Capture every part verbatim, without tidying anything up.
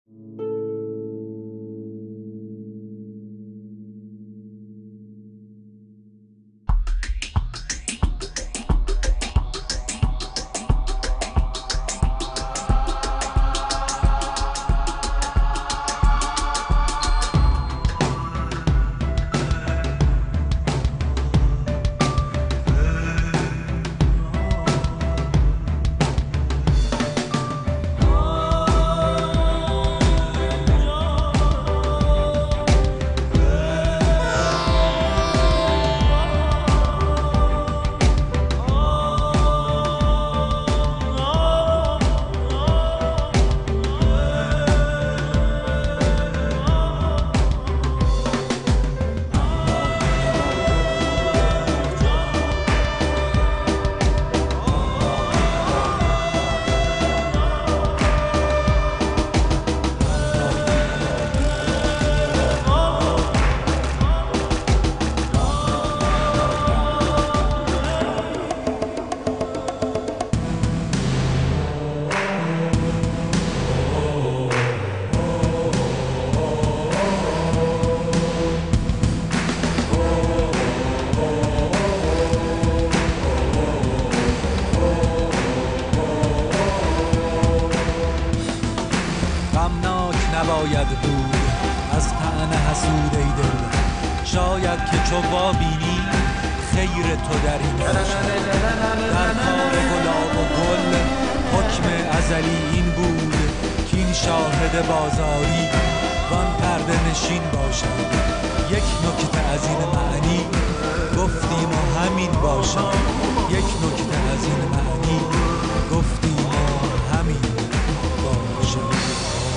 نباید بود از طعن حسود ای دل، شاید که چو بینی خیر تو در این باشد. در کار گلاب و گل حکم ازلی این بود که این شاهد بازاری وان پرده نشین باشد. یک نکته از این معنی گفتیم و همین باشد. یک نکته از این معنی گفتیم و همین باشد.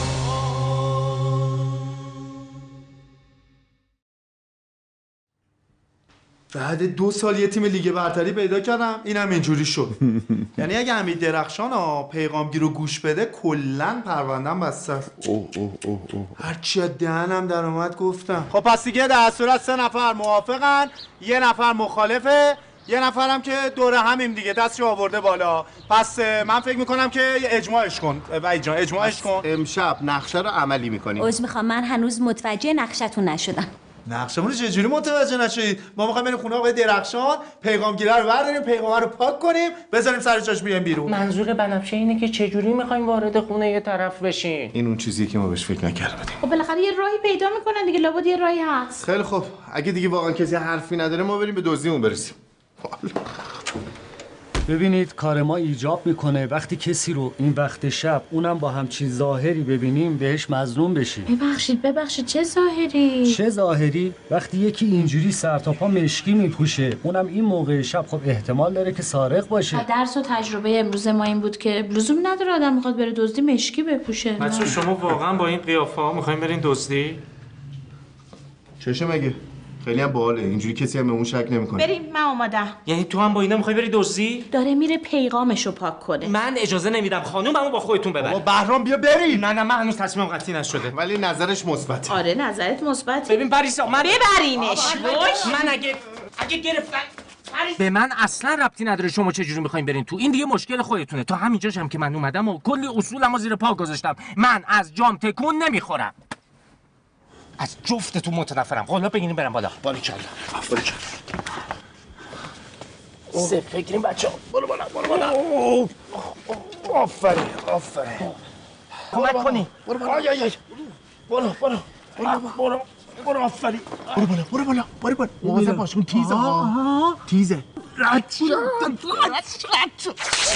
بعد دو سال یه تیم لیگ برتری پیدا کردم، اینم اینجوری شد. یعنی اگه حمید درخشان ها پیغامگیر رو گوش بده کلن پروندم بسته است. اوه اوه اوه اوه. هرچی دهنم در اومد گفتم. خب پس دیگه در صورت سه نفر موافقن، یه نفر مخالفه، یه نفرم که دور همیم دیگه دستشو آورده بالا. پس من فکر میکنم که اجماعش کن. وحید جان اجماعش کن. امشب نقشه رو عملی میکنیم. عذر میخوام من هنوز متوجه نقشتون نشدم. نقشمون رو چجوری متوجه نشدید؟ ما میخوایم بریم خونه آقای درخشان، پیغامگیره رو برداریم، پیغامه رو پاک کنیم، بذاریم سر جاش بیایم بیرون. منظور بنفشه اینه که چجوری میخوایم وارد خونه یه طرف بشین. این اون چیزیه که ما بهش فکر نکرده بودیم. خب بالاخره یه راهی پیدا میکنن دیگه، لابد یه راهی هست. خیلی خوب، اگه دیگه واقعا کسی حرفی نداره ما بریم به دزدیمون برسیم. ببینید کار ما ایجاب میکنه وقتی کسی رو این وقت شب اونم با همچین ظاهری ببینیم بهش مظنون بشیم. ببخشید ببخشید چه ظاهری؟ چه ظاهری؟ وقتی یکی اینجوری سر تا پا مشکی میپوشه اونم این موقع شب، خب احتمال داره که سارق باشه. درس و تجربه امروز ما این بود که لزوم نداره آدم میخواد بره دزدی مشکی بپوشه. بچه شما واقعا با این قیافه ها میخواین برین دزدی؟ چشه مگه؟ خیلی هم باحاله، اینجوری کسی هم به اون شک نمیکنه. بریم من اومدم. یعنی تو هم با اینا میخوای بری دزدی؟ داره میره پیغامشو پاک کنه. من اجازه نمیدم خانوم، همون با خودتون ببرید. بابا بهرام بیا بریم. نه نه من هنوز تصمیمم قطعی نشده. ولی نظرش مثبته. آره نظرت مثبته. ببین پریسا من ببرینش. من اگه اگه گرفتن به من اصلا ربطی نداره شما چه جوری میخواین برین تو، این دیگه مشکل خودتونه. تا همینجاش هم که من اومدم و کلی اصولمو زیر پا گذاشتم. من از جام تکون نمیخورم. از جفتتون متنفرم. حالا بگینیم برم بالا. باریکلا. باریکلا. سه فکریم بچه‌ها. برو بالا برو بالا. آفرین آفرین. کمک کنی. برو بالا. آی آی آی. برو برو. برو برو. برو آفرین. برو بالا برو بالا. برو بالا. مواظب باش اون تیزه ها. تیزه. رد شد. رد شد.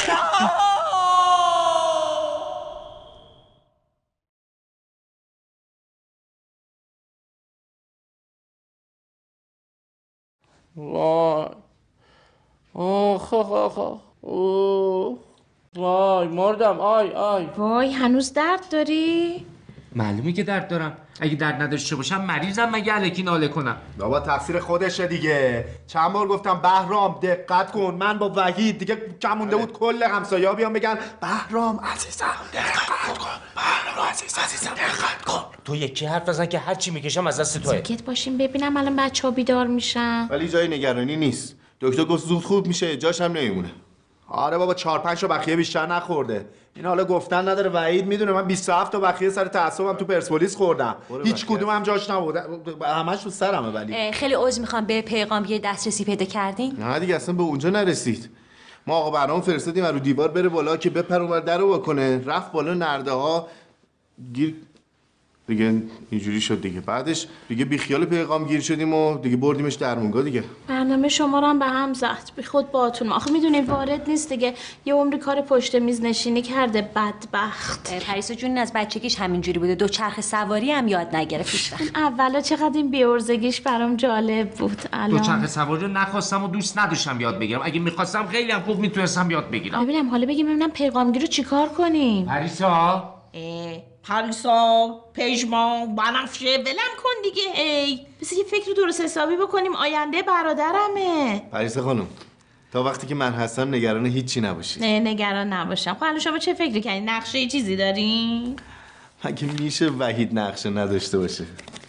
وای آخ آخ آخ اوه وای مردم آی آی. وای هنوز درد داری؟ معلومه که درد دارم. اگه درد نداشته باشم مریضم مگه الکی ناله کنم؟ بابا تقصیر خودشه دیگه. چند بار گفتم بهرام دقت کن. من با وحید دیگه کم مونده بود کل همسایه‌ها بیان بگن بهرام عزیزم دقت کن. بهرام عزیزم عزیزم دقت کن. تو یکی حرف بزن که هر چی میکشم از دست توئه. ساکت باشیم ببینم الان بچه‌ها بیدار میشن. ولی جای نگرانی نیست. دکتر گفت زود خوب میشه، جاش هم نمیمونه. آره بابا چهار پنج تا بخیه بیشتر نخورده. این حالا گفتن نداره، وحید میدونه من بیست و هفت تا بخیه سر تعصبم تو پرسپولیس خوردم. هیچ کدوم هم جاش نبود. همش تو سرمه. ولی خیلی عذر میخوام، به پیغامیه دسترسی پیدا کردین؟ نه دیگه اصلا به اونجا نرسید. ما آقا برام فرستادیم رو دیوار بره بالا که بپر اونور درو بکنه، رفت بالا نرده ها گیر دیگه اینجوری شد دیگه. بعدش دیگه بی خیال پیغام گیر شدیم و دیگه بردیمش درمونگا دیگه. برنامه شما رو هم به هم زد. بی خود باهاتون. آخه میدونین وارد نیست دیگه. یه عمری کار پشت میز نشینی کرده بدبخت. پریسا جون از بچگیش همینجوری بوده. دو چرخ سواری هم یاد نگرفت هیچ وقت. اولا چقدر این بی‌عرضگیش برام جالب بود. الان دو چرخ سواری رو نخواستم و دوست نداشتم یاد بگیرم. اگه می‌خواستم خیلی هم خوب میتونستم یاد بگیرم. ببینم حالا بگیم ببینم پیغامگیر رو چیکار کنیم. پریسا پریسا، پژمان، بنفشه، ولم کن دیگه. هی بس یه فکر درست حسابی بکنیم، آینده برادرمه. پریسا خانم تا وقتی که من هستم نگران هیچی نباشی. نه نگران نباشم. خب الان شما چه فکری کردین؟ نقشه ای چیزی دارین؟ مگه میشه وحید نقشه نداشته باشه؟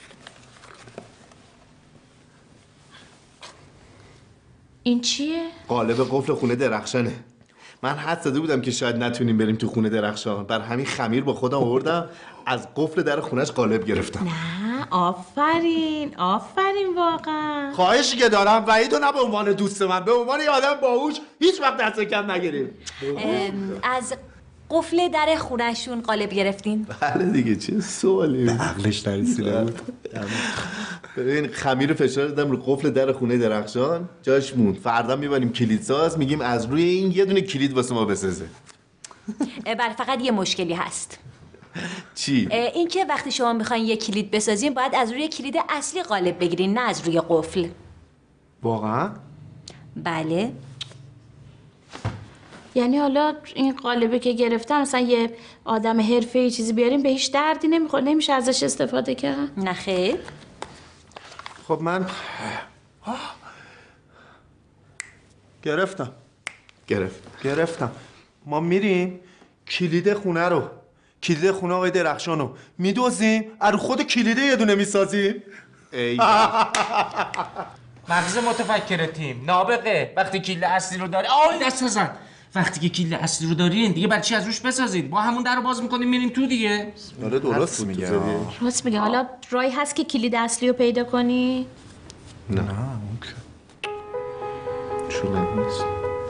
این چیه؟ قالب قفل خونه درخشانه. من حد زده بودم که شاید نتونیم بریم تو خونه درخشان، بر همین خمیر با خودم آوردم از قفل در خونش قالب گرفتم. نه آفرین آفرین واقعا. خواهشی که دارم وحیدو نه به عنوان دوست من، به عنوان یه آدم باهوش هیچ وقت دست کم نگیریم. از قفل در خونه‌شون قالب گرفتین؟ بله دیگه چه سوالی. عقلش نرسیده بود. ببین خمیر فشار دادم رو قفل در خونه درخشان، جاش موند. فردا میبریم کلیدساز میگیم از روی این یه دونه کلید واسه ما بسازه. بله فقط یه مشکلی هست. چی؟ این که وقتی شما میخواین یه کلید بسازین باید از روی کلید اصلی قالب بگیرین، نه از روی قفل. واقعا؟ بله. یعنی حالا این قالبه که گرفتم مثلا یه آدم حرفه‌ای چیزی بیاریم به هیچ دردی نمیخوره، نمیشه ازش استفاده کرد؟ نه خیر. خب من گرفتم گرفت گرفتم ما میریم کلید خونه رو کلید خونه آقای درخشان رو میدوزیم، از خود کلیده یه دونه میسازیم. ای مغز متفکر تیم نابغه. وقتی کلید اصلی رو داری آی دست نزن. وقتی که کلید اصلی رو دارین دیگه برای چی از روش بسازید؟ با همون در رو باز میکنیم میریم تو دیگه. آره درست میگه. راست میگه. حالا رای هست که کلید اصلی رو پیدا کنی؟ نه اوکی. شلم نیست.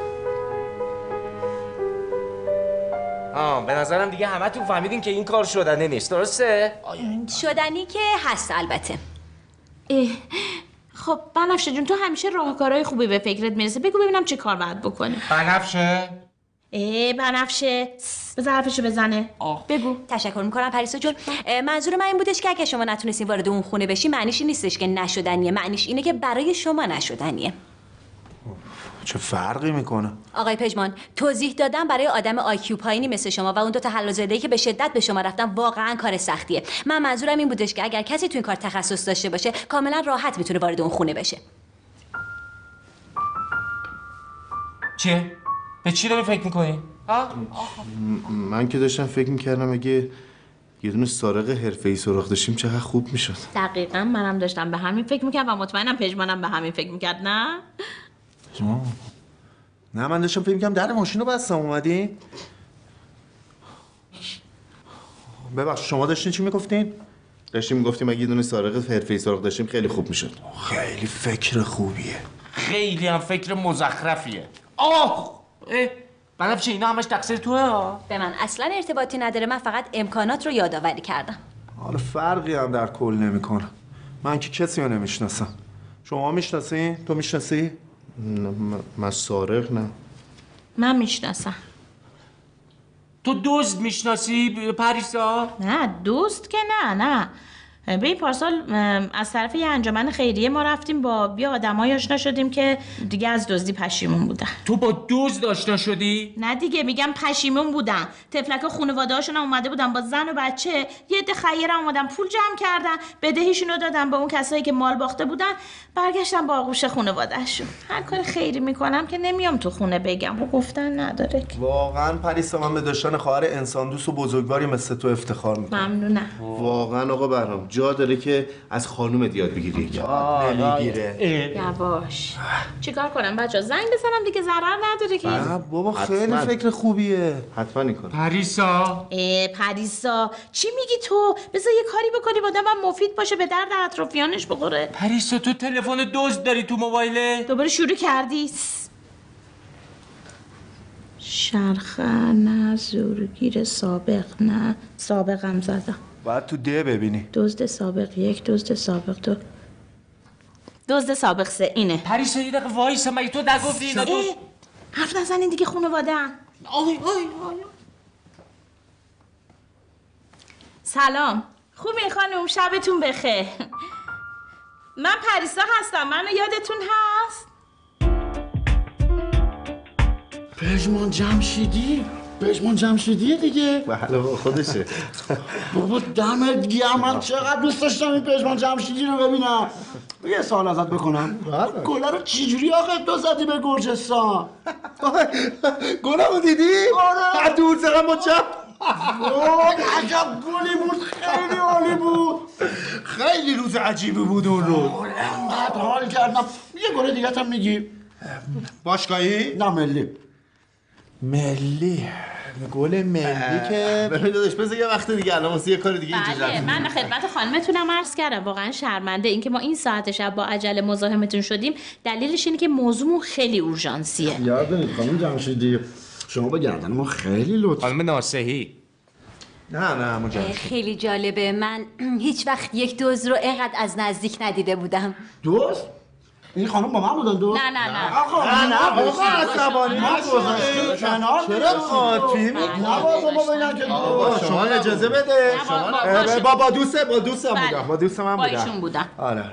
آه به نظرم دیگه همه تو فهمیدین که این کار شدنی نیست، درسته؟ شدنی که هست البته. اه. خب بنفشه جون تو همیشه راهکارهای خوبی به فکرت میرسه، بگو ببینم چه کار باید بکنی. بنفشه ای بنفشه بذار حرفشو بزنه. آه. بگو. تشکر میکنم پریسا جون. منظور من این بودش که اگه شما نتونستین وارد اون خونه بشی معنیش این نیستش که نشدنیه، معنیش اینه که برای شما نشدنیه. چه فرقی میکنه؟ آقای پژمان توضیح دادن برای آدم آیکیو پایینی مثل شما و اون دو تا حل‌وزاده‌ای که به شدت به شما رفتن واقعا کار سختیه. من منظورم این بودش که اگر کسی تو این کار تخصص داشته باشه کاملا راحت میتونه وارد اون خونه بشه. چیه؟ به چی داری فکر میکنی؟ من که داشتم فکر میکردم اگه یه دونه سارق حرفه‌ای سراغ داشتیم چقدر خوب میشد. دقیقاً منم داشتم به همین فکر میکردم و مطمئنم پژمانم به همین فکر میکرد. نه؟ نه من داشتم فکر می‌کردم در ماشین رو بستم اومدین. ببخش شما داشتین چی میگفتین؟ داشتیم میگفتیم اگه یه دونه سارق حرفه‌ای سراغ داشتیم خیلی خوب میشد. خیلی فکر خوبیه. خیلی هم فکر مزخرفیه. آه بنفشه اینا همش تقصیر توه ها. به من اصلا ارتباطی نداره، من فقط امکانات رو یادآوری کردم. حالا فرقی هم در کل نمیکنه. من که کسی رو نمیشناسم. شما میشناسی؟ تو میشناسی؟ نه من سارق نه. من میشناسم. تو دزد میشناسی پریسا؟ نه دوست که نه نه. به این پارسال از طرف یه انجمن خیریه ما رفتیم با یه آدمایی آشنا شدیم که دیگه از دزدی پشیمون بودن. تو با دزد آشنا شدی؟ نه دیگه میگم پشیمون بودن. طفلک خانواده هاشون اومده بودن با زن و بچه، یه عده خیره اومدن پول جمع کردن، بدهیشون رو دادن به اون کسایی که مال باخته بودن، برگشتن با آغوش خانواده‌شون. هر کار خیری میکنم که نمیام تو خونه بگم و گفتن نداره. واقعا پریسا من به داشتن خواهر انسان دوست و بزرگواری مثل تو افتخار میکنم. ممنونم. واقعا آقا برام جا داره که از خانومت یاد بگیری. یاد نمیگیره. یواش. چیکار کنم بچه‌ها؟ زنگ بزنم دیگه، ضرر نداره که. نه بابا خیلی فکر خوبیه. حتما این کن. پریسا اه پریسا چی میگی تو؟ بذار یه کاری بکنی آدمم مفید باشه، به درد اطرافیانش بخوره. پریسا تو تلفن دزد داری تو موبایله؟ دوباره شروع کردی؟ شرخه نه، زورگیر سابق نه، سابقم زدم. باید تو ده ببینی. دزد سابق یک، دزد سابق دو، دزد سابق سه. اینه. پریسا یه دقیقه وایسا، مگه تو نگفتی اینا دو حرف نزنین دیگه، خانواده‌ان. آی آی آی. سلام، خوبین خانم؟ شبتون بخیر. من پریسا هستم، منو یادتون هست؟ پژمان جمشیدی؟ پژمان جمشیدیه دیگه؟ بله با خودشه. بابا دمت گرم، من چقدر دوست داشتم این پژمان جمشیدی رو ببینم. یه سوال ازت بکنم، گله رو چجوری آقا تو زدی به گرجستان؟ گله رو دیدی؟ آره. از دور زدم با چپ. وای عجب گلی بود، خیلی عالی بود. خیلی روز عجیبی بود اون روز. انقدر حال کردم. یه گله دیگه هم میگی؟ باشگاهی؟ نه ملی. ملی گل ملی که ببین داداش بذار یه وقت دیگه الان واسه یه کار دیگه اینجا بله، من به خدمت خانمتونم عرض کردم، واقعا شرمنده اینکه ما این ساعت شب با عجله مزاحمتون شدیم. دلیلش اینه که موضوعمون خیلی اورژانسیه. یادتون خانم جمشیدی شما به گردن ما خیلی لطف. خانم ناصحی. نه نه همون جمشیدی. خیلی جالبه، من هیچ وقت یک دزد رو اینقدر از نزدیک ندیده بودم. دوست؟ این خانم با من بودن دوست؟ نه نه نه. آقا نه نه آقا عصبانی نگذاشته کنار. چرا قاطی میگی؟ نبازم ما بگن که بابا شما اجازه بده. با با دوست با دوستم بودم، با دوست من با بودم. ایشون بودم. آره.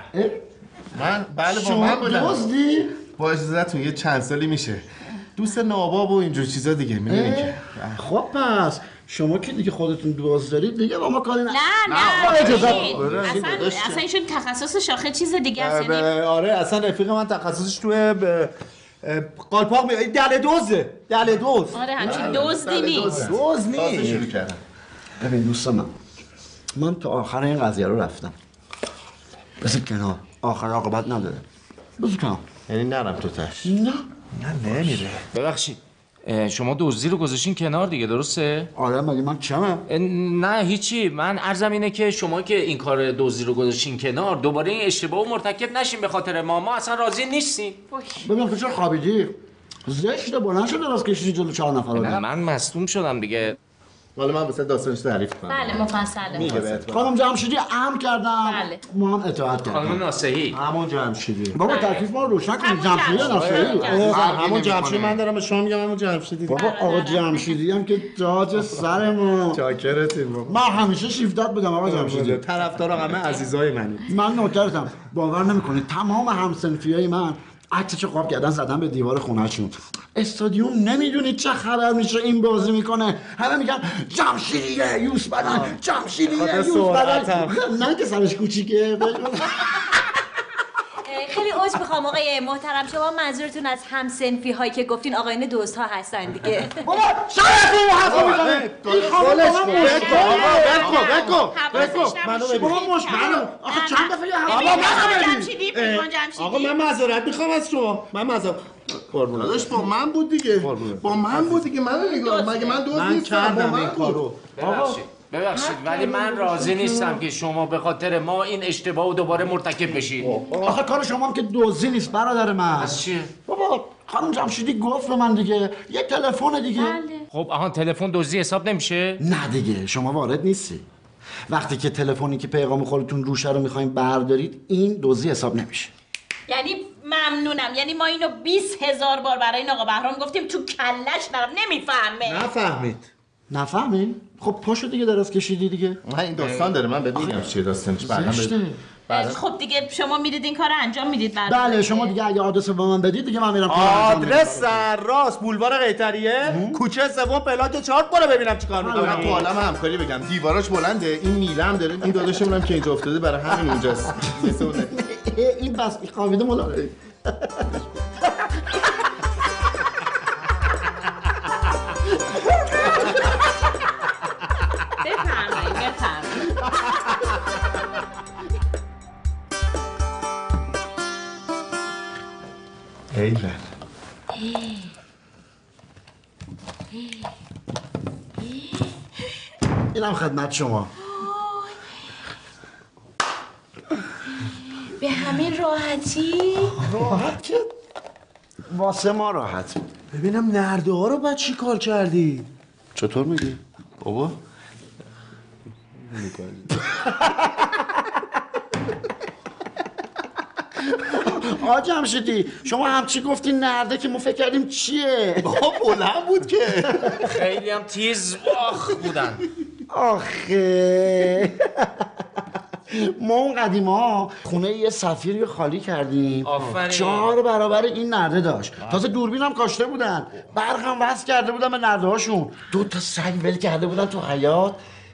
من بله با شما من بودم. دزدی؟ با اجازهتون یه چند سالی میشه. دوست ناباب و اینجور چیزا دیگه میدونی که. خب پس شما که دیگه خودتون دوست دارید دیگه با ما کاری نه نه اجازه اصلا اصلا ایشون تخصص شاخه چیز دیگه است. یعنی آره اصلا رفیق من تخصصش توی قالپاق می دل دوزه دل دوز. آره همچین دزدی نیست. دوز نیست. شروع کردم. ببین دوست من من تا آخر این قضیه رو رفتم. بذار کنار، آخر عاقبت نداره. بذار کنار. یعنی نرم تو تاش. نه نه نمیره. ببخشید شما دزدی رو گذاشتین کنار دیگه، درسته؟ آره مگه من کمه؟ نه هیچی، من عرضم اینه که شما که این کار دزدی رو گذاشتین کنار دوباره این اشتباه مرتکب نشین به خاطر ما. ما اصلا راضی نیستیم. ببین تو چرا خوابیدی؟ زشته بلند شده راست کشیدی جلو چهار نفر نه من مصدوم شدم دیگه. حالا من واسه داستانش تعریف کنم. بله مفصله. میگه بهت. خانم جمشیدی امر کردم. بله. ما هم اطاعت خانم کردیم. ناصحی. همون جمشیدی. بابا تکلیف ما رو روشن کنید. همون جمشیدی یا جمشیدی. ناصحی؟ همون جمشیدی من دارم به شما میگم همون جمشیدی. بابا آقا جمشیدی هم که تاج سر ما. چاکرتیم بابا. من همیشه شیفتت بودم آقا جمشیدی. طرفدار همه عزیزای منی. من نوکرتم. باور نمیکنید تمام همسنفیای من عکسشو قاب کردن زدن به دیوار خونه‌شون. استادیوم نمیدونید چه خبر میشه این بازی میکنه. همه میگن جمشیدیه یوس بدن، جمشیدیه یوس بدن. نه که سرش کوچیکه. خیلی عذر میخوام آقای محترم، شما منظورتون از همسنفی هایی که گفتین آقایون دوست ها هستن دیگه. بابا شرفی حرفا میزنه. خودش بکو بکو بکو منو ببین. بابا مش منو آخه چند دفعه حرفا بابا من جمشیدی پیمان جمشیدی. آقا من معذرت میخوام از شما. من معذرت قربون داداش با من بود دیگه. با من بود دیگه. منو نگاه مگه من دوست من نیستم. با کردم من این کارو. ببخشید ببخشید ولی من راضی نیستم که شما به خاطر ما این اشتباه رو دوباره مرتکب بشید. آخه کار شما هم که دزدی نیست برادر من. از چیه؟ بابا خانم جمشیدی گفت به من دیگه یه تلفن دیگه. خب آها تلفن دزدی حساب نمیشه؟ نه دیگه شما وارد نیستی. وقتی که تلفنی که پیغام خودتون روشه رو میخواین بردارید این دزدی حساب نمیشه. یعنی ممنونم. یعنی ما اینو بیست هزار بار برای این آقا بهرام گفتیم تو کلش نرم نمیفهمه. نفهمید. نفهمین؟ خب پاشو دیگه درست کشیدی دیگه. من این داستان داره من بهت میگم چیه داستانش. بعدا خب دیگه شما میرید این کارو انجام میدید بعد. بله شما دیگه اگه آدرس رو به من بدید دیگه من میرم کار انجام میدم. آدرس سرراست بولوار قیطریه کوچه سوم پلاک چهار برو ببینم چیکار من می‌کنی. تو عالم همکاری بگم دیواراش بلنده این میلم داره این داداشمون هم که اینجا افتاده برای همین اونجاست. مثل اون این بس این خوابیده مولا. بفرمایید بفرمایید. میرم خدمت شما. به همین راحتی؟ راحت که واسه ما راحت. ببینم نرده ها رو بعد چی کار کردی؟ چطور میگی؟ بابا آقا جمشیدی شما همچی گفتین نرده که ما فکر کردیم چیه؟ بابا بلند بود که خیلی هم تیز آخ بودن. آخه ما اون قدیما خونه یه سفیر خالی کردیم. آفرین. چهار برابر این نرده داشت. تازه دوربین هم کاشته بودن. برق هم وصل کرده بودن به نرده هاشون. دو تا سگ ول کرده بودن تو حیاط.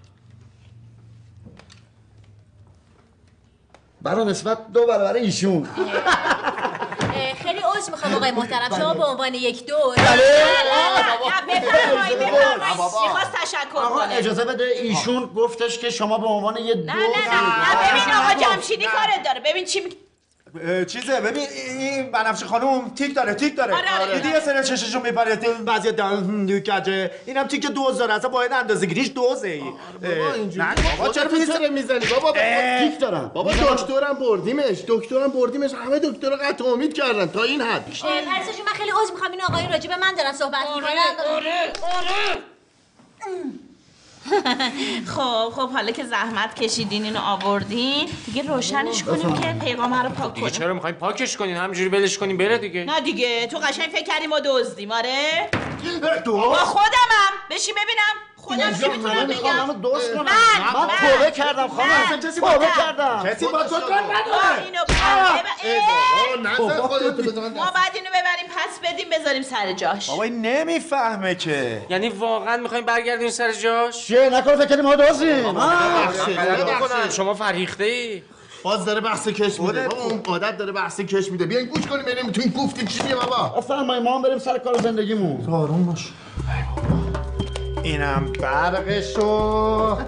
برای نسبت دو برابر ایشون. خیلی عذر میخوام آقای محترم، شما به عنوان یک دور بله. بفرمایید بفرمایید میخواست تشکر آقا کنه. اجازه بده ایشون گفتش که شما به عنوان یه دو نه نه نه نه ببین آقا جمشیدی کارت داره. ببین چی میگه. چیزه ببین این بنفشه خانم تیک داره تیک داره. آره آره. دیدی یه سری چششو میپره بعضی دان کجه. اینم تیک دوز داره اصلا باید اندازه‌گیریش دوزه ای. بابا اینجوری بابا چرا پسر میزنی بابا تیک دارم. بابا دکترم بردیمش دکترم بردیمش همه دکتر رو قطع امید کردن تا این حد. پرسش من خیلی عذر میخوام، این آقای راجع به من دارن صحبت میکنن. آره آره. خب خب حالا که زحمت کشیدین اینو آوردین دیگه روشنش کنیم که پیغام رو پاک دیگه کنیم. چرا میخواین پاکش کنین؟ همینجوری ولش کنین بره دیگه. نه دیگه تو قشنگ فکر کردیم ما دزدیم. آره تو با خودمم بشین ببینم خودم چی میتونم بگم. من دوست کنم. من من توبه کردم خانم. کسی توبه کردم. کسی با تو کار نداره. اینو نظر خودتو بزن ما بعد اینو ببریم پس بدیم بذاریم سر جاش. بابا این نمیفهمه که. یعنی واقعا میخواین برگردین سر جاش؟ چیه نکنه فکر کنیم ما دوستیم. بکنن شما فریخته ای. باز داره بحث کش میده بابا اون عادت داره بحث کش میده بیاین گوش کنیم ببینیم تو این گفتی چی میگه بابا. بفرمایید ما هم بریم سر کار زندگیمون. آروم باش. اینم برقشو.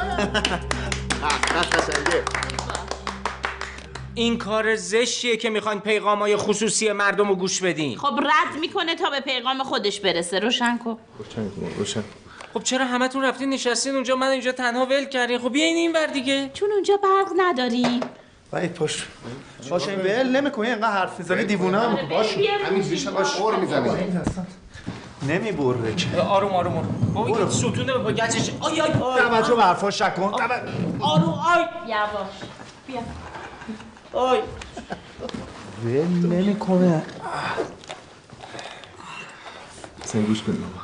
این کار زشتیه که میخواین پیغامای خصوصی مردم رو گوش بدین. خب رد میکنه تا به پیغام خودش برسه. روشن کن. روشن کن روشن. خب چرا همتون رفتین نشستین اونجا من اینجا تنها ول کردین؟ خب بیاین این ور دیگه. چون اونجا برق نداری. باید پشت باشه ول نمیکنی اینقدر حرف میزنی دیوونه هم باش همینجوری شما خور میزنی. نمیبره که. آروم آروم آروم. بابا این ستونه به گچش. آی آی توجه به حرفاش نکن. آروم آی یواش. بیا. آی ول نمیکنه. سن گوش کن بابا.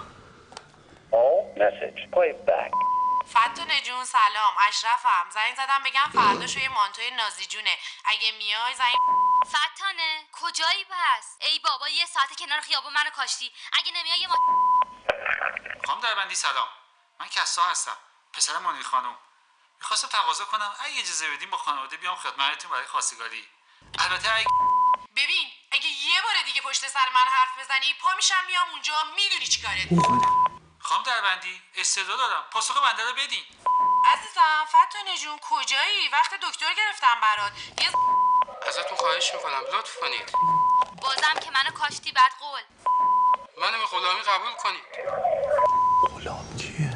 فتونه جون سلام، اشرفم. زنگ زدم بگم فرداشو یه مانتوی نازی جونه اگه میای زنگ. فتانه کجایی پس؟ ای بابا یه ساعته کنار خیابون منو کاشتی. اگه نمیای یه ما خانم دربندی سلام، من کسا هستم، پسر مانی خانم. میخواستم تقاضا کنم اگه اجازه بدیم با خانواده بیام خدمتتون برای خواستگاری. البته اگه ببین اگه یه بار دیگه پشت سر من حرف بزنی پا میشم میام اونجا، میدونی چی کارت میکنم. خانم دربندی استعداد دارم، پاسخ بنده رو بدین. عزیزم فتونه جون کجایی؟ وقت دکتر گرفتم برات. یه ازتون خواهش میکنم لطف کنید. بازم که منو کاشتی بعد قول. منو به غلامی قبول کنید. غلام کیه؟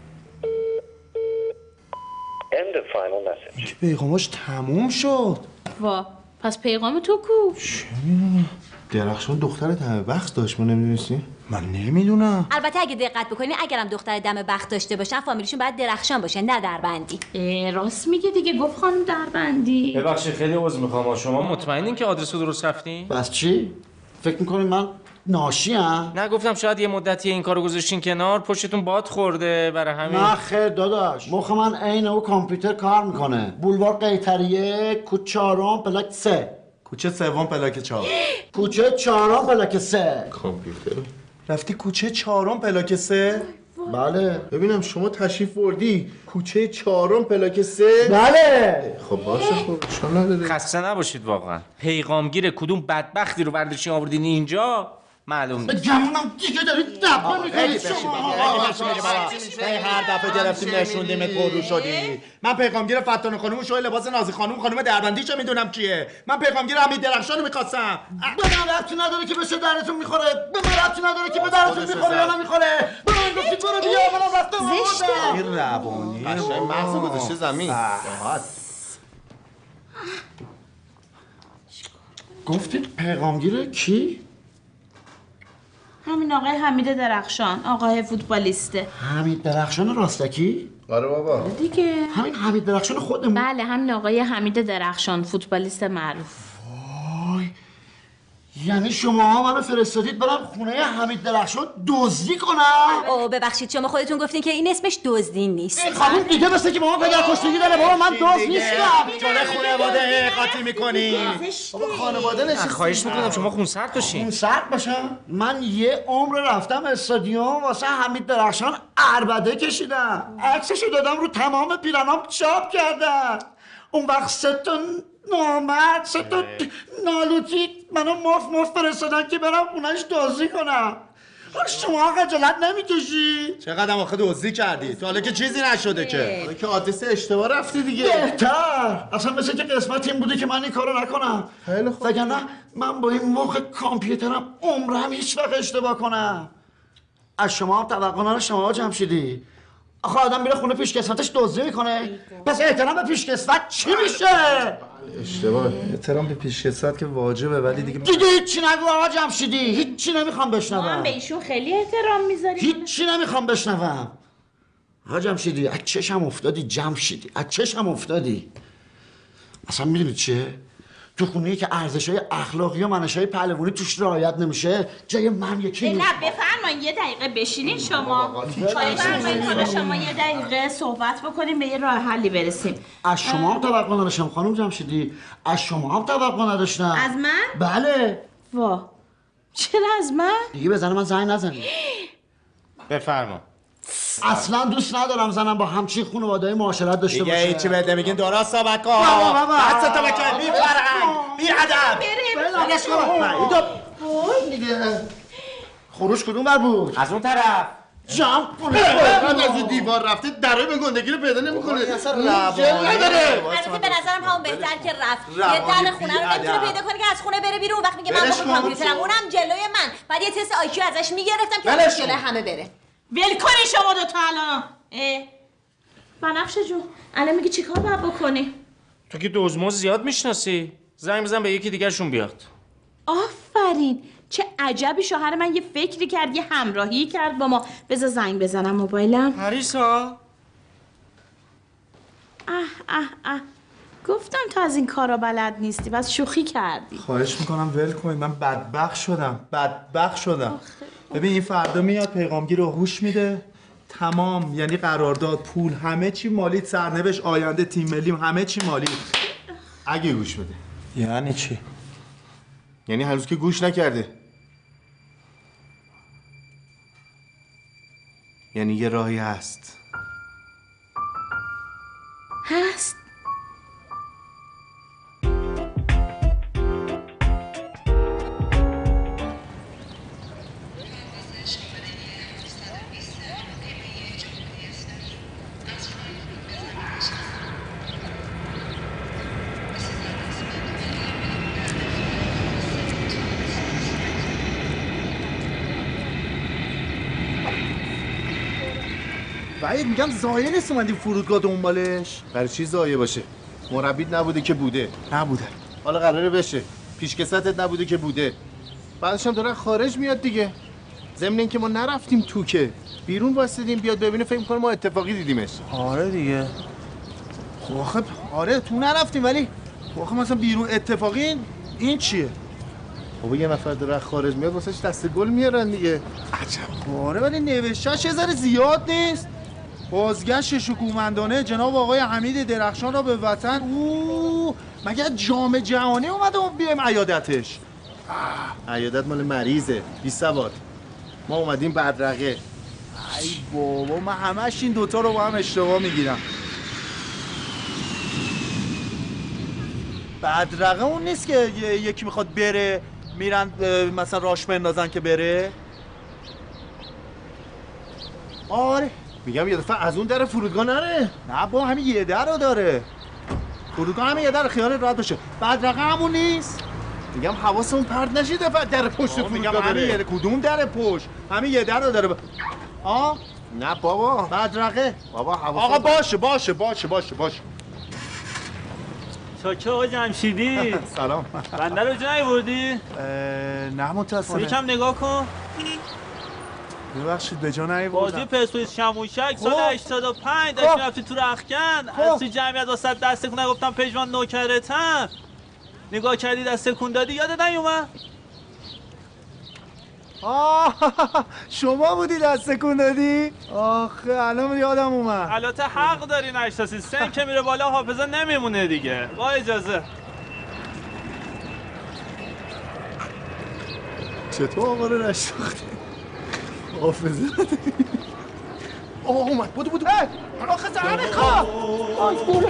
این که پیغاماش تموم شد. وا پس پیغام تو کو؟ چه میدونم. درخشان دختر دم بخت داشت ما نمیدونستی؟ من نمیدونم. البته اگه دقت بکنین اگرم دختر دم بخت داشته باشن فامیلیشون باید درخشان باشه نه دربندی. راست میگه دیگه، گفت خانم دربندی. ببخشید خیلی عذر میخوام. شما مطمئنین که آدرس رو درست رفتین؟ بس چی؟ فکر میکنین من ناشی هم؟ نه گفتم شاید یه مدتی این کارو گذاشتین کنار پشتتون باد خورده برای همین. نه خیر داداش مخ من عین او کامپیوتر کار میکنه. بولوار قیطریه کوچه چهارم پلاک سه. کوچه سوم پلاک چهار. کوچه چهارم پلاک سه. کامپیوتر رفتی کوچه چهارم پلاک سه؟ بله. ببینم شما تشریف بردی کوچه چهارم پلاک سه؟ بله. خب باشه خب اشکال نداره. خسته نباشید واقعا. پیغامگیر کدوم بدبختی رو برداشتین آوردین اینجا؟ معلوم نیست. گمونم دیگه داری دبه میکنید شما. هر دفعه گرفتیم نشوندیمت پرو شدی. من پیغامگیر فتانه خانوم شوی لباس نازی خانوم خانوم دربندیشو میدونم کیه. من پیغامگیر حمید درخشانو میخواستم. به من ربطی نداره که بشه درتون میخوره. به من ربطی نداره که به درتون میخوره یا نمیخوره. به من گفتید برو بیا منم رفتم آوردم. این روانی قشنگ مغز گذاشته زمین. گفتید پیغامگیر کی؟ همین آقای حمید درخشان، آقای فوتبالیسته. حمید درخشان راستکی؟ آره بابا. دیگه همین حمید درخشان خودمون. بله همین آقای حمید درخشان، فوتبالیست معروف. وای، یعنی شما منو فرستادید برم خونه حمید درخشان دزدی کنم؟ اوه ببخشید شما خودتون گفتین که این اسمش دزدی نیست. این خانم دیگه مثل که ما پدر کشتگی داره. بابا من دزد نیستم. جلوی خانواده قاطی میکنی. بابا خانواده نشستی. خواهش میکنم شما خونسرد باشین. خونسرد باشم؟ من یه عمر رفتم استادیوم واسه حمید درخشان عربده کشیدم. عکسشو دادم رو تمام پیرنام چاپ کردن. اون وقت سه تا نامرد سه تا نالوتی منو مف مف فرستادن که برم خونش دزدی کنم. شما خجالت نمیکشی؟ چقدر آخه دزدی کردی؟ تو حالا که چیزی نشده که. که آدرس اشتباه رفتی دیگه. بهتر. اصلا مثل که قسمت این بوده که من این کارو نکنم. خیلی خوب. وگرنه من با این مخ کامپیوترم عمرم هیچ وقت اشتباه کنم. از شما هم توقع نداره شما جمشیدی. آخه آدم میره خونه پیشکسوتش دزدی میکنه. پس احترام به پیشکسوت چی میشه؟ اشتباه. احترام به پیشکسوت که واجبه ولی دیگه دیگه هیچی نگو آقا جمشیدی. هیچی نمیخوام بشنوم. من به ایشون خیلی احترام میذاریم. هیچی نمیخوام بشنوم. آقا جمشیدی از چشم افتادی جمشیدی. از چشم افتادی. اصلا میدونی چیه؟ تو خونه‌ای که ارزش‌های اخلاقی و منش‌های پهلوانی توش رعایت نمیشه جای من یکی نه بفرمایید یه دقیقه بشینین شما. بفرمایید حالا شما یه دقیقه صحبت بکنیم به یه راه حلی برسیم. از شما هم توقع نداشتم خانم جمشیدی. از شما هم توقع نداشتم. از من؟ بله. وا چرا از من؟ دیگه بزنه من زنگ نزنی. بفرما. اصلا دوست ندارم زنم با همچین خانواده‌ای معاشرت داشته باشه. دیگه هیچی بده میگین درست صحبت کن. بابا بابا. دست تو بکن بی فرهنگ بی ادب. بلش کن. وای دیگه. خروش کدوم بر بود؟ از اون طرف. جام کنه. از این دیوار رفته درای به گندگی رو پیدا نمی‌کنه. اصلا روانی نداره. البته به نظرم همون بهتر که رفت. یه در خونه رو نمیتونه پیدا کنه که از خونه بره بیرون. وقتی میگه من با کامپیوترم اونم جلوی من. بعد یه تست آی کیو ازش میگرفتم که جلوی همه بره. ول کنی شما دو تا الان. بنفشه جون الان میگی چیکار باید بکنی؟ تو که دزموز زیاد میشناسی. زنگ بزن به یکی دیگرشون بیاد. آفرین چه عجبی شوهر من یه فکری کرد یه همراهی کرد با ما. بذار زنگ بزنم موبایلم. پریسا اه اه اه گفتم تو از این کارا بلد نیستی بس شوخی کردی. خواهش میکنم ول کنید. من بدبخت شدم بدبخت شدم. ببین این فردا میاد پیغامگیر رو هوش میده تمام، یعنی قرارداد پول همه چی مالی، سرنوشت آینده تیم ملی همه چی مالی. اگه گوش بده. یعنی چی؟ یعنی هنوز که گوش نکرده. یعنی یه راهی هست. هست؟ وحید میگم زایه نیست اومدیم فرودگاه دنبالش. برای چی زایه باشه؟ مربیت نبوده که بوده. نبوده. حالا قراره بشه. پیشکسوتت نبوده که بوده. بعدش هم داره خارج میاد دیگه. ضمن اینکه ما نرفتیم تو که بیرون واسیدیم بیاد ببینه فکر می‌کنه ما اتفاقی دیدیمش. آره دیگه. خب آخه آره تو نرفتیم ولی آخه مثلا بیرون اتفاقی این, این چیه؟ بابا یه نفر داره خارج میاد واسش دست گل میارن دیگه. عجب. آره ولی نوشتهش یه ذره زیاد نیست. بازگشت شکوهمندانه جناب آقای حمید درخشان را به وطن. او مگه جام جهانی اومده و بیایم عیادتش؟ عیادت مال مریضه بی سواد. ما اومدیم بدرقه. ای بابا من همش این دوتا رو با هم اشتباه میگیرم. بدرقه اون نیست که یکی میخواد بره میرن مثلا راش بندازن که بره؟ آره میگم یه دفعه از اون در فرودگاه نره. نه با همین یه در رو داره. فرودگاه همین یه در، خیالت راحت باشه. بدرقه همون نیست. میگم حواسمون پرت نشه دفعه در پشت فرودگاه میگم همین یه کدوم در پشت؟ همین یه در رو داره. ب... آه نه بابا بدرقه. بابا حواسمون آقا باشه باشه باشه باشه باشه. چاکه آقا جمشیدی. سلام. بنده رو جایی بردی؟ نه متاسفانه. یکم نگاه کن. ببخشید به جا نیوردم. بازی پرسپولیس شموشک سال هشتاد و پنج داشتی رفتی تو رختکن. از تو جمعیت واسه دست تکون نگفتم پژمان نوکرتم. نگاه کردی دست تکون دادی یادت نیومد؟ آه شما بودی دست تکون دادی؟ آخه الان یادم اومد. البته حق داری نشناسی، سن که میره بالا حافظه نمیمونه دیگه. با اجازه. چطور آقا رو نشناختی؟ حافظه نداری؟ آقا اومد بودو بودو آخه زهر کار آی بوله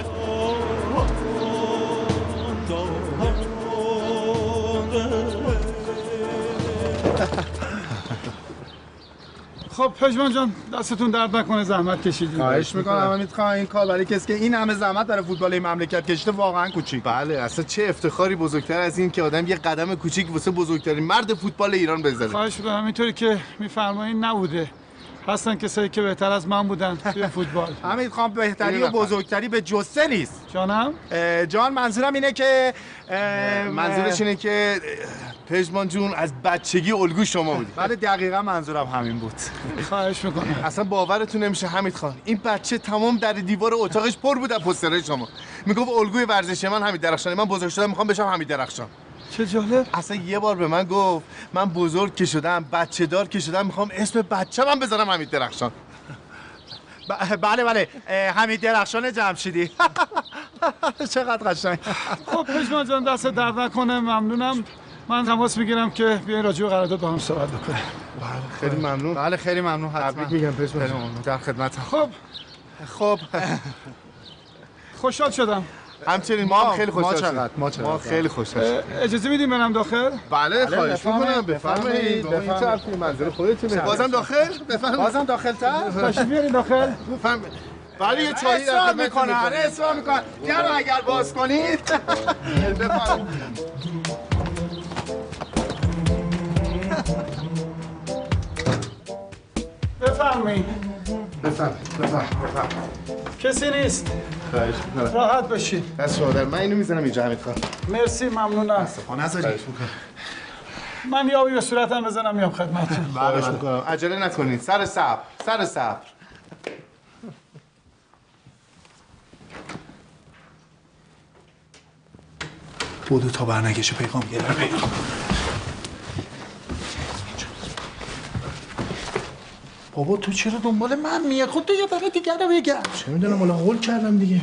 خب پژمان جان دستتون درد نکنه زحمت کشیدید. خواهش میکنم امید خان. این کار برای کسی که این همه زحمت برای فوتبال این مملکت کشیده واقعا کوچیک. بله اصلا چه افتخاری بزرگتر از این که آدم یه قدم کوچیک واسه بزرگترین مرد فوتبال ایران بذاره. خواهش میکنم همینطوری که میفرمایید نبوده. هستن کسایی که بهتر از من بودن توی فوتبال. امید خان بهتری و بزرگتری به جسه نیست. جانم؟ جان منظورم اینه که منظورش اینه که پژمان جون از بچگی الگو شما بودی. بله دقیقاً منظورم همین بود. خواهش میکنم. اصلا باورتون نمیشه حمید خان این بچه تمام در دیوار اتاقش پر بود از پوسترهای شما. میگفت الگوی ورزش من حمید درخشان، من بزرگ شدم میخوام بشم حمید درخشان. چه جالب. اصلا یه بار به من گفت من بزرگ که شدم بچه دار که شدم میخوام اسم بچه من بذارم حمید درخشان. بله بله حمید درخشان جمشیدی. چقدر قشنگ. خب پژمان جان دست درد نکنه ممنونم. من تماس میگیرم که بیاین راجع به قرارداد با هم صحبت بکنیم. بله خیلی ممنون. بله خیلی ممنون حتما. تبریک میگم پژمان جان. در خدمتم. خب خب خوشحال شدم. همچنین ما هم خیلی خوشحال شدیم. ما چقدر ما خیلی خوشحال شدیم. اجازه میدیم برم داخل؟ بله خواهش میکنم بفرمایید. این چه حرفی منظور خودتونه؟ بازم داخل؟ بفرمایید. بازم داخل تر؟ تشریف بیارید داخل. بفرمایید. بله یه چایی در اصرار خدمتتون میکنن اصرار میکنن. در اگر باز کنید. بفرمایید. بفرمایید. بفرمایید. بفرمایید. کسی نیست. خواهش میکنم. راحت باشید. دست شما در من اینو میزنم اینجا حمید خان. مرسی ممنونم. نذارید. من یابی به صورتم بزنم میام خدمتتون. خواهش میکنم. عجله نکنید. سر صبر. سر صبر. بودو تا برنگشه پیغام گیره پیغام. بابا تو چرا دنبال من میه؟ خود تو یه دقیقه دیگه رو بگم. چه میدونم حالا هول کردم دیگه.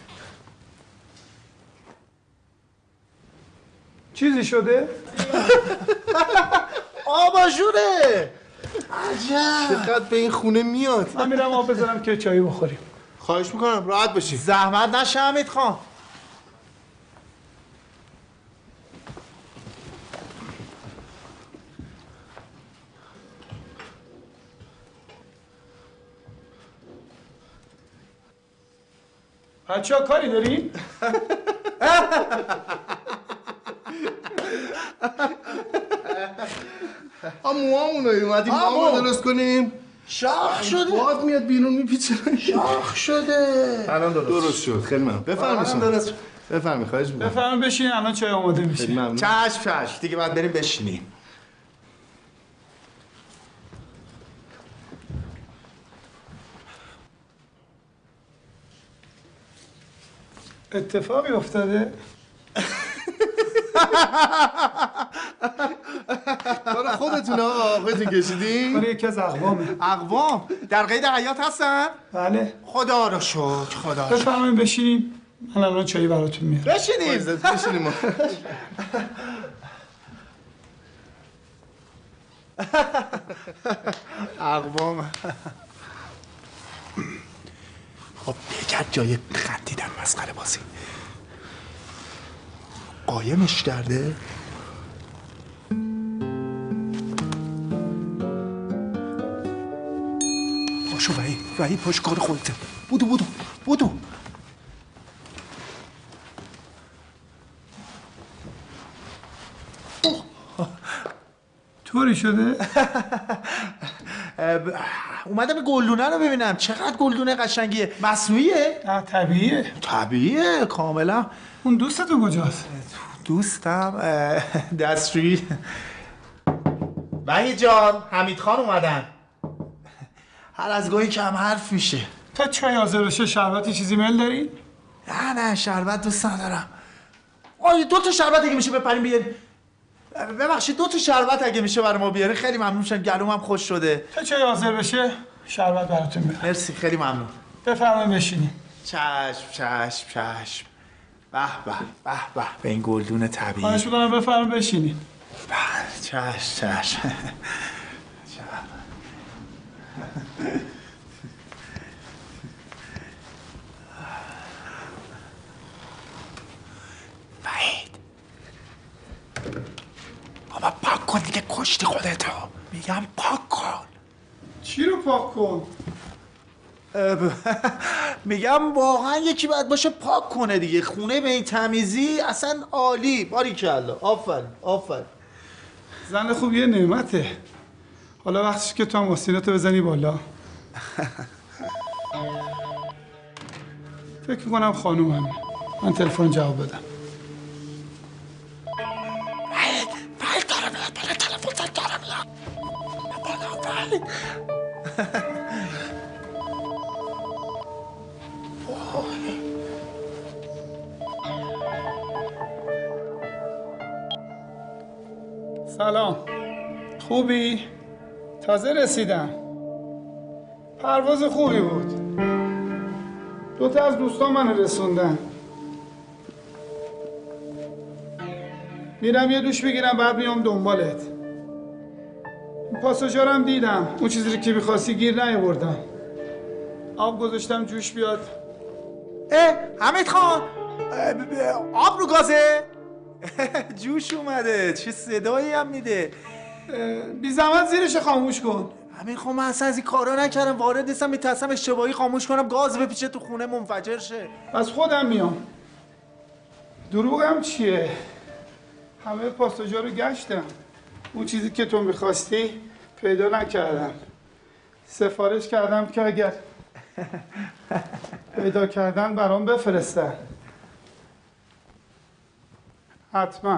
چیزی شده؟ آباژوره. عجب. چقدر به این خونه میاد. من میرم آب بذارم که چایی بخوریم. خواهش میکنم راحت باشید. زحمت نشه حمید خان. بچه ها کاری داریم؟ موامونو اومدیم موامو درست کنیم. شاخ شده. باد میاد بیرون میپیچه. شاخ شده. الان درست, درست شد. خیلی ممنون. بفرمایید. درست. بفرمایید. خواهش می‌کنم. بفرمایید بشین الان چای آماده میشه. خیلی ممنون. چشم چشم دیگه بعد بریم بشینیم. اتفاقی افتاده؟ کار خودتون آقا خودتون کشیدین؟ کار یکی از اقوامه. اقوام در قید حیات هستن؟ بله. خدا رو شکر خدا رو شکر. بفرمایید بشینیم. من الان چایی براتون میارم. بشینیم. بشینیم. اقوام. خب بگرد جای خندیدن مسخره بازی. قایمش کرده؟ وحید پاش کار خودته. بودو بودو بودو. طوری شده؟ اومدم گلدونه رو ببینم. چقدر گلدونه قشنگیه. مصنوعیه؟ نه طبیعیه. طبیعیه کاملا. اون دوستتون کجاست؟ دوستم دستشویی. وحید جان، حمید خان اومدن. هر از گاهی کم حرف میشه. تا چای حاضر بشه شربتی چیزی میل داری؟ نه نه شربت دوست ندارم. آی دو تا شربت اگه میشه بپریم بیاریم. ببخشید دو تا شربت اگه میشه برای ما بیارین خیلی ممنون میشم. گلومم خوش شده. تا چای حاضر بشه شربت براتون بیارم. مرسی خیلی ممنون. بفرمایید بشینید. چشم چشم چشم. به به به به به این گلدون طبیعی. خواهش می‌کنم بفرمایید بشینید. بله چشم چشم. وحید بابا پاک کن دیگه کشتی خودتو. میگم پاک کن. چی رو پاک کن؟ میگم واقعا یکی باید باشه پاک کنه دیگه. خونه به این تمیزی اصلا عالی. باریکلا آفرین آفرین. زن خوب یه نعمته. حالا وقتش که تو هم آستیناتو بزنی بالا. فکر میکنم خانوممه. من تلفن جواب بدم. وحید وحید داره میاد بالا. تلفن زن داره میاد بالا. وحید سلام. خوبی؟ تازه رسیدم. پرواز خوبی بود. دو تا از دوستان منو رسوندن. میرم یه دوش بگیرم بعد میام دنبالت. پاساژورم دیدم. اون چیزی رو که می‌خواستی گیر نیاوردم. آب گذاشتم جوش بیاد. اه حمید خان آب رو گازه. جوش اومده. چه صدایی هم میده. بی زحمت زیرش خاموش کن. همین خب من اصلا از این کارا نکردم. وارد نیستم میترسم اشتباهی خاموش کنم گاز بپیچه تو خونه منفجر شه. پس خودم میام. دروغم چیه؟ همه پاساژا رو گشتم. اون چیزی که تو میخواستی پیدا نکردم. سفارش کردم که اگر پیدا کردن برام بفرستن. حتما.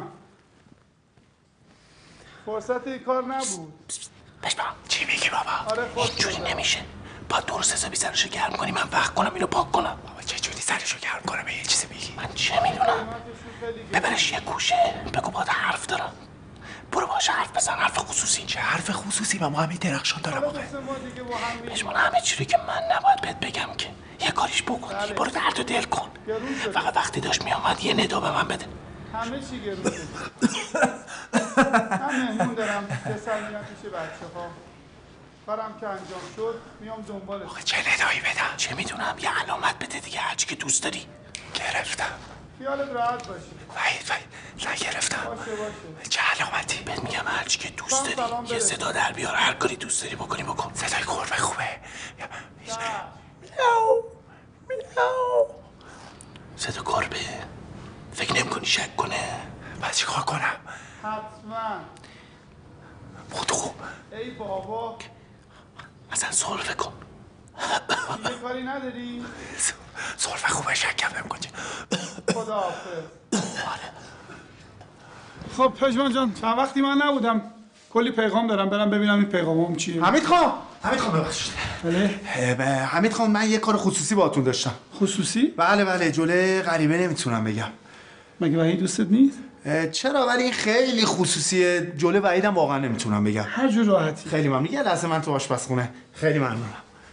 فرصت این کار نبود. بشبا چی میگی بابا؟ آره اینجوری نمیشه. با درست حسابی سرشو گرم کنی من وقت کنم اینو پاک کنم. بابا چه جوری سرشو گرم کنم یه چیزی میگی؟ من چه میدونم؟ ببرش یه گوشه بگو باید حرف دارم. برو باشه حرف بزن. حرف خصوصی. چه حرف خصوصی؟ من همین درخشان دارم آقا. بشمون همه چی رو که من نباید بهت بگم که یه کاریش بکنی. برو درد و دل کن. فقط وقتی داشت میامد یه ندا به من بده. همه چی گرونه. من مهمون دارم. پسر میرم پیش بچه ها. کارم که انجام شد میام دنبالش. آخه چه ندایی بدم؟ چه میدونم یه علامت بده دیگه هرچی که دوست داری. گرفتم. خیالت راحت باشی. وحید وحید نگرفتم. باشه باشه. چه علامتی؟ بهت میگم هرچی که دوست داری یه صدا در بیار. هر کاری دوست داری بکنی بکن. صدای گربه خوبه. میاو میاو. صدا گربه. فکر نمی‌کنی شک کنه؟ پس چیکار کنم؟ حتما. بودو. ای بابا. اصلا سرفه کن. دیگه کاری نداری؟ سرفه خوبه شکم نمی‌کن. خداحافظ. خب پژمان جان چند وقتی من نبودم. کلی پیغام دارم برم ببینم این پیغامام چیه. حمید خان حمید خان ببخشید. بله. حمید خان من یه کار خصوصی باهاتون داشتم. خصوصی؟ بله بله جلوی غریبه نمیتونم بگم. مگه وحید دوستت نیست؟ چرا ولی این خیلی خصوصیه. جلوی وحیدم واقعا نمیتونم بگم. هر جور راحتی. خیلی ممنون. یه لحظه من تو آشپزخونه. خیلی ممنونم.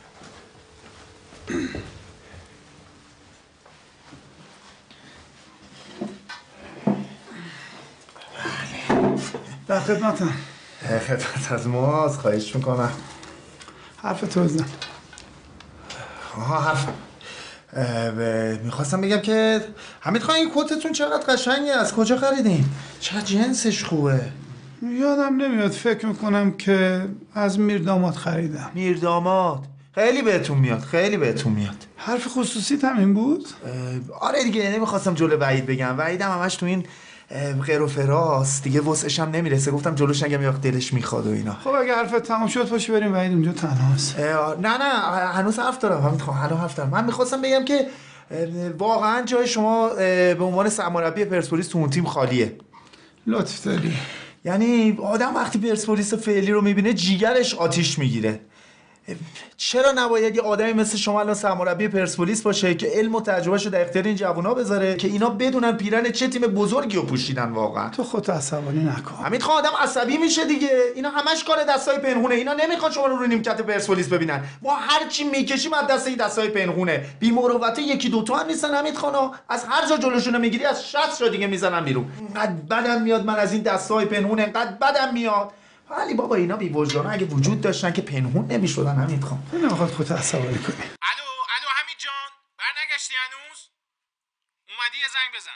در خدمتم. خدمت از ماست. خواهش میکنم. حرف تو بزن. آها حرف میخواستم بگم که حمید خان این کتتون چقدر قشنگه. از کجا خریدین؟ چقدر جنسش خوبه. یادم نمیاد. فکر میکنم که از میرداماد خریدم. میرداماد؟ خیلی بهتون میاد، خیلی بهتون میاد. حرف خصوصیت هم این بود؟ آره دیگه، نمیخواستم جلو وحید بگم. وحیدم همش تو این غیر و فراست دیگه، وسعش هم نمیرسه. گفتم جلوش نگم، یه وقت دلش میخواد و اینا. خب اگه حرفت تموم شد پاشو بریم وحید اونجا تنهاست. نه نه هنوز حرف دارم. همین خواهم هنوز حرف دارم. من میخواستم بگم که واقعا جای شما به عنوان سرمربی پرسپولیس تو اون تیم خالیه. لطف داری. یعنی آدم وقتی پرسپولیس فعلی رو میبینه جیگرش آتیش میگیره. چرا نباید یه آدمی مثل شما الان سرمربی پرسپولیس باشه که علم و تجربهشو در اختیار این جوونا بذاره که اینا بدونن پیرن چه تیم بزرگی رو پوشیدن؟ واقعا تو خودت عصبانی نکن. حمید خان آدم عصبی میشه دیگه. اینا همش کار دستای پنهونه. اینا نمیخوان شما رو رو نیمکت پرسپولیس ببینن. ما هر چی میکشیم از دست این دستای پنهونه. بی مروته یکی دو تا هم نیستن حمید خانا. از هر جا جلوشونو میگیری از شصت جا دیگه میزنن بیرون. انقدر بدم میاد من از این دستای پنهونه، انقدر بدم میاد. ولی بابا اینا بی وجدان اگه وجود داشتن که پنهون نمیشدن. حمید خان تو نمیخواد خودت عصبانی کنی. الو الو حمید جان، برنگشتی هنوز؟ اومدی یه زنگ بزن.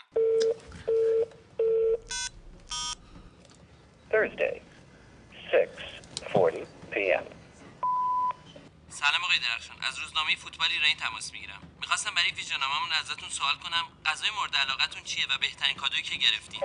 Thursday six forty p m سلام آقای درخشان، از روزنامه فوتبال ایرانی تماس میگیرم. میخواستم برای ویژنامه‌مون ازتون سوال کنم غذای مورد علاقتون چیه و بهترین کادویی که گرفتین.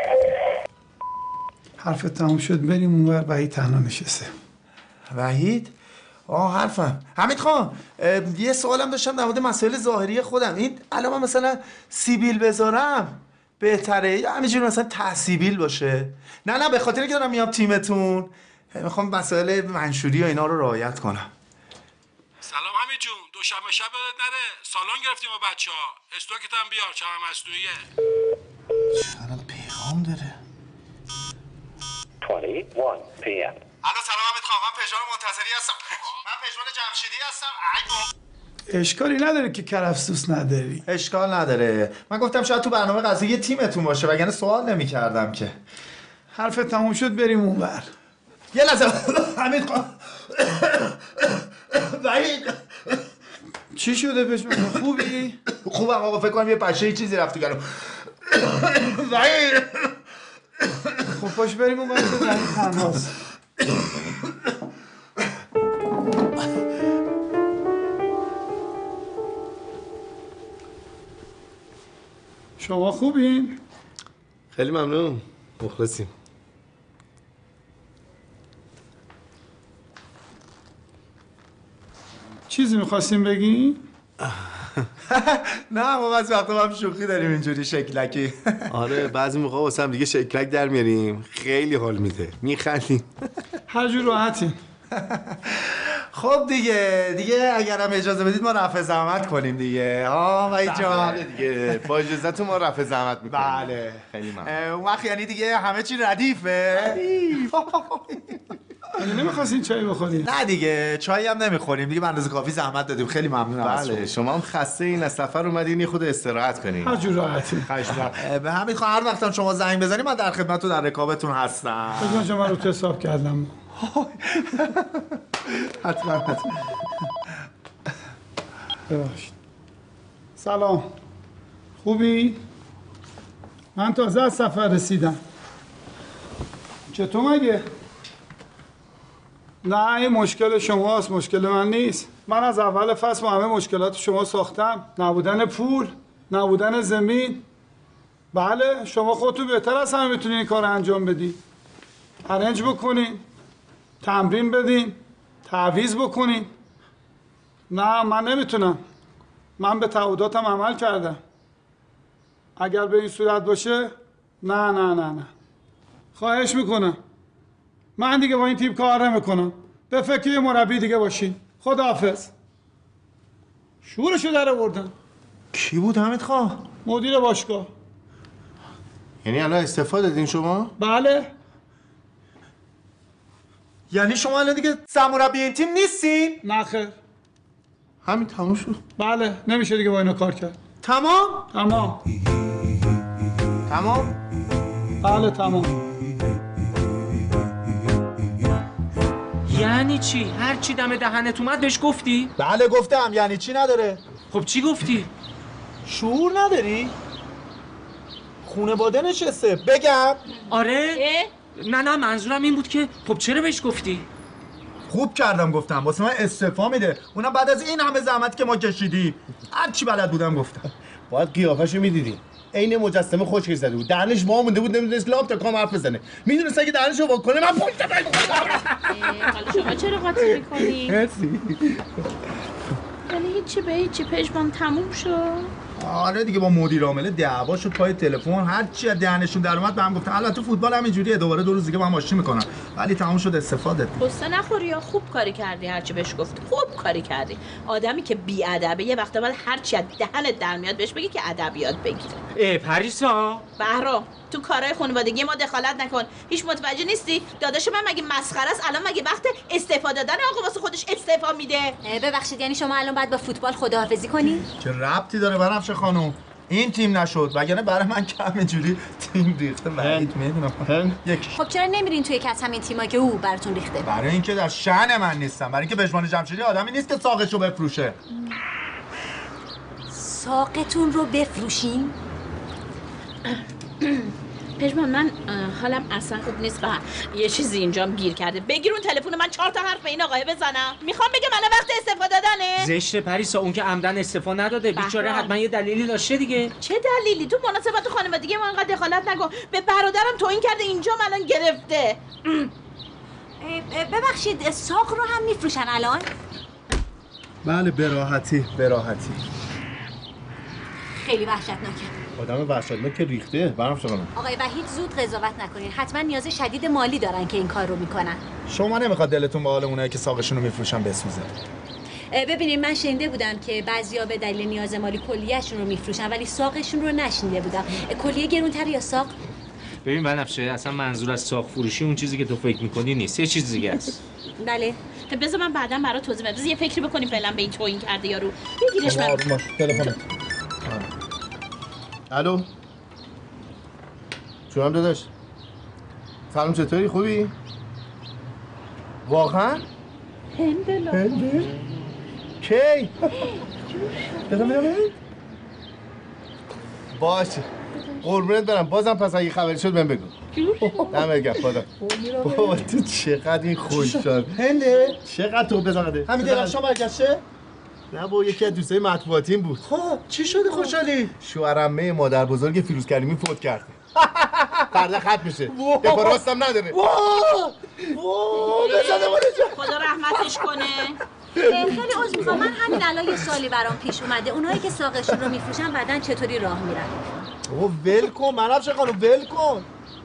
حرفت تموم شد بریم اونور. وحید تنها نشسته. وحید؟ آه حرفم. حمید خان یه سوالم داشتم در مورد مسائل ظاهری خودم. این الان من مثلا سیبیل بذارم بهتره یا همینجوری مثلا تحسیبیل باشه؟ نه نه به خاطر که دارم میام تیمتون میخوام مسائل منشوری و اینا رو رعایت کنم. سلام حمید جون، دوشنبه شب یادت نره سالن گرفتیم با بچه‌ها. استوکت هم بیار، چند مصنوعیه. چرا پیغام داره؟ twenty-one p m الو سلام حمید خان، من پژمان منتظری هستم. من پژمان جمشیدی هستم. ای اشکالی نداره که کرفسوس نداری. اشکال نداره. من گفتم شاید تو برنامه غذایی تیمتون باشه وگرنه سوال نمی‌کردم که. حرف تموم شد بریم اونور. یه لحظه حمید خان. وحید چی شده پژمان؟ خوبی؟ خوبم آقا، فکر کنم یه پشه چیزی رفت تو گلوم. وحید خب پاش بریم اونور که زنی تنهاست. شما خوبین؟ خیلی ممنون، مخلصیم. چیزی میخواستیم بگیم؟ نه ما بعضی وقتا هم شوخی داریم اینجوری شکلکی. آره بعضی موقع واسه هم دیگه شکلک در میاریم، خیلی حال میده، میخندیم. هر جور راحتیم. خب دیگه دیگه اگرم اجازه بدید ما رفع زحمت کنیم دیگه. ها وحید جان دیگه با اجازهتون ما رفع زحمت میکنیم. بله خیلی ممنون. اون وقت یعنی دیگه همه چی ردیفه؟ ردیف. یعنی نمیخواستین چای بخوریم؟ نه دیگه چایی هم نمیخوریم دیگه، به اندازه کافی زحمت دادیم. خیلی ممنونم از بله شما هم خسته این از سفر اومدین یه خود استراحت کنین. هر جور راحتی. به همین خواهر هر وقتم شما زنگ بزنید من در خدمت و در رکابتون هستم. بگم شما رو حساب کردم. حتما حتما. ببخشید. سلام. خوبی؟ من تازه از سفر رسیدم. چطور مگه؟ نه این مشکل شماست، مشکل من نیست. من از اول فصل با همه مشکلات شما ساختم. نبودن پول، نبودن زمین. بله شما خودتون بهتر از همه میتونین این کار رو انجام بدین. ارنج بکنین، تمرین بدین، تعویض بکنین. نه من نمیتونم. من به تعهداتم عمل کردم. اگر به این صورت باشه نه نه نه نه خواهش میکنم. من دیگه با این تیم کار نمیکنم. به فکر یه مربی دیگه باشین. خداحافظ. شورشو در آوردن. کی بود حمید خان؟ مدیر باشگاه. یعنی الان استفاده دادین شما؟ بله. یعنی شما الان دیگه سرمربی این تیم نیستین؟ نه خیر. همین تموم شد. بله نمیشه دیگه با اینا کار کرد. تمام؟ تمام. تمام؟ بله تمام. یعنی چی؟ هر چی دم دهنت اومد بهش گفتی؟ بله گفتم. یعنی چی نداره؟ خب چی گفتی؟ شعور نداری؟ خونواده نشسته. بگم؟ آره؟ نه نه منظورم این بود که خب چرا بهش گفتی؟ خوب کردم گفتم واسه من استعفا میده، اونم بعد از این همه زحمتی که ما کشیدیم. هر چی بلد بودم گفتم. باید قیافه‌شو میدیدی، عین مجسمه خشک زده بود، دهنش وا مونده بود، نمیدونست لام تا کام حرف بزنه. میدونست اگه دهنشو وا کنه من پشت حالا شما چرا قاطی میکنی؟ مرسی. یعنی هیچی به هیچی پشمان تموم شد؟ آره دیگه با مدیر عامل دعوا شد پای تلفن، هر چی از دهنشون در اومد بهم گفتن. البته فوتبال همینجوریه، دوباره دو روز دیگه با هم آشتی میکنن، ولی تموم شد استفاده. قصه نخوری یا خوب کاری کردی، هرچی بهش گفت خوب کاری کردی. آدمی که بی ادبه یه وقت بعد هر چی از دهنت در میاد بهش بگی که ادبیات بگیره. ای پریسا بهرام تو کارهای خانوادگی ما دخالت نکن. هیچ متوجه نیستی؟ داداش من مگه مسخره است؟ الان مگه وقت استعفا دادن آقا واسه خودش استعفا میده؟ ببخشید یعنی شما الان باید با فوتبال خداحافظی کنی؟ چه ربطی داره بنفشه خانم؟ این تیم نشد وگرنه برای من که همینجوری تیم ریخته. بعید میدونم یکی. خب چرا نمیرین توی کس همین تیمایی که او براتون ریخته؟ برای اینکه در شأن من نیستم، برای اینکه پژمان جمشیدی آدمی نیست که ساقشو بفروشه. ساقتون رو بفروشین؟ پژمان من حالم اصلا خوب نیست و یه چیزی اینجام گیر کرده. بگیر اون تلفن من چهار تا حرف به این آقای بزنم. میخوام بگم الان وقت استعفا دادنه. زشت پریسا، اون که عمدن استعفا نداده، بیچاره حتما یه دلیلی داشته دیگه. چه دلیلی؟ تو مناسبات خانوادگی ما انقدر دخالت نکن. به برادرم توهین کرده اینجام الان گرفته. ببخشید ساق رو هم میفروشن الان؟ بله به راحتی به راحتی. خیلی وحشتناکه. آدم وحشتناک که ریخته. برام شدم. آقای وحید زود قضاوت نکنین. حتما نیاز شدید مالی دارن که این کار رو میکنن. شما نمیخواد دلتون به حال اونایی که ساقشون رو میفروشن بسوزه. ببینید من شنیده بودم که بعضیا به دلیل نیاز مالی کلیه‌شون رو میفروشن ولی ساقشون رو نشنیده بودم. کلیه گرونتر یا ساق؟ ببین بنفشه اصلا منظور از ساق فروشی اون چیزی که تو فکر میکنی نیست، یه چیز دیگه است. بله. بذار من بعداً برات توضیح بدم. یه فکری بکنیم فعلا به این توهین کرده یارو. بگیرش من. تلفنت. الو. جونم داداش. سلام چطوری؟ خوبی؟ واقعا؟ هندلا. هنده؟ کی؟ بدم بدم باشه. قربونت برم. بازم پس اگه خبری شد بهم بگو. دمت گرم خدا. بابا تو چقدر این خوش شد. هنده؟ چقدر تو بزنده؟ همین درخشان برگشته؟ نه با یکی از دوستای مطبوعاتیم بود. خب چی شده خوشحالی؟ شوهرعمه مادر بزرگ فیروز کریمی فوت کرده. فردا ختم میشه. دفاع راستم نداره. واه واه بزنه ماله خدا رحمتش کنه. خیلی عذر میخوام، من همین الان یه سوالی برام پیش اومده. اونایی که ساقشون رو میفروشن بعدن چطوری راه میرن؟ اوه ول کن منفشه خانم ول کن.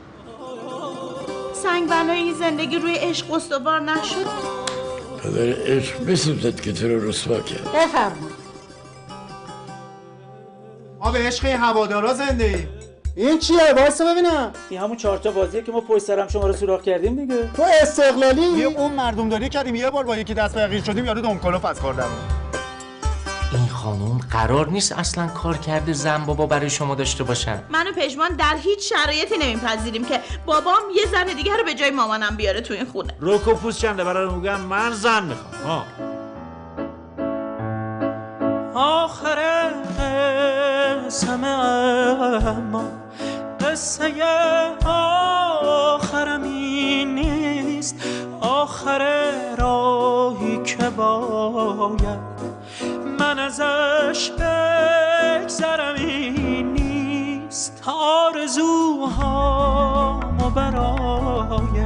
سنگبنای این زندگی روی عشق استوار نشد. پدر عشق بسوزد که تو رو رسوا کرد. بفرمایید. ما به عشق این هوادارا زنده ایم. این چیه؟ وایسا ببینم. این همون چهار تا بازیه که ما پشت سرم شما رو سوراخ کردیم دیگه. تو استقلالی؟ یه اون مردم داری کردیم یه بار با یکی دست به یقین شدیم یارو دمکلوف از کار درمون. این خانم قرار نیست اصلا کار کرده زن بابا برای شما داشته باشن. من و پژمان در هیچ شرایطی نمیپذیریم که بابام یه زن دیگه رو به جای مامانم بیاره تو این خونه. روکو پوست چنده برای میگم من زن میخوام. ها آخر قسم اما قصه آخرم این نیست، آخر راهی که باید من ازش بگذرم این نیست. آرزوهامو برای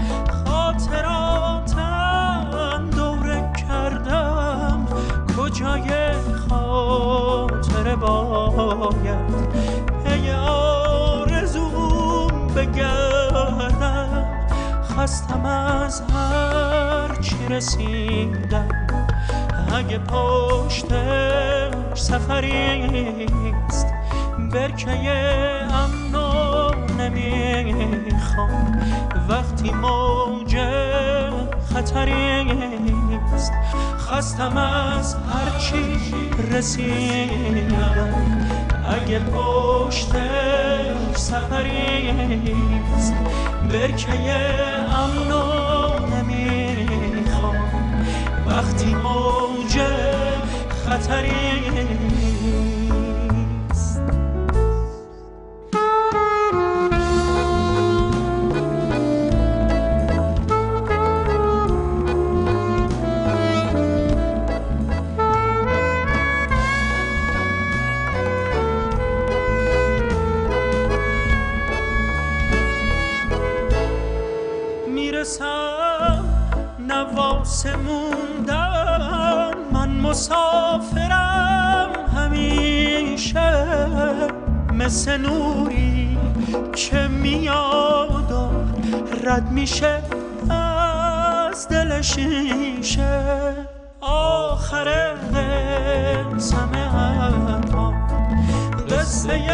خاطراتم دوره کردم، کجای خاطره باید پی آرزوم بگردم. خستم از هر چی رسیدم، اگه پشتش سفریست برکه امنو نمیخوام وقتی موج خطریست. خستم از هر چی رسیدم، اگه پشتش سفریست برکه امنو نمیخوام وقتی موج خطریست. واسه موندن من مسافرم همیشه، مثل نوری که میاد و رد میشه از دل شیشه. آخر قسمه اما قصه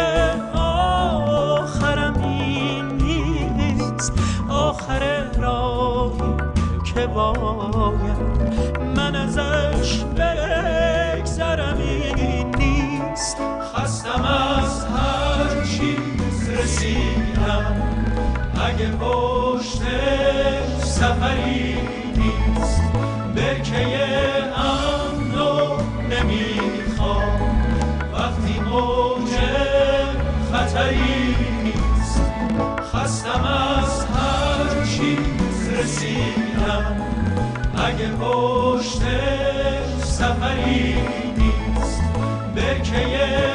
آخرم این نیست، آخر راهی که باید من ازش بگذرم این نیست. خستم از هر چیز رسیدم، اگه پشتش سفری نیست، برکه امنو نمیخوام وقتی موج خطری نیست. خستم از هر چیز رسیدم، اگه پشتش سفری نیست، برکه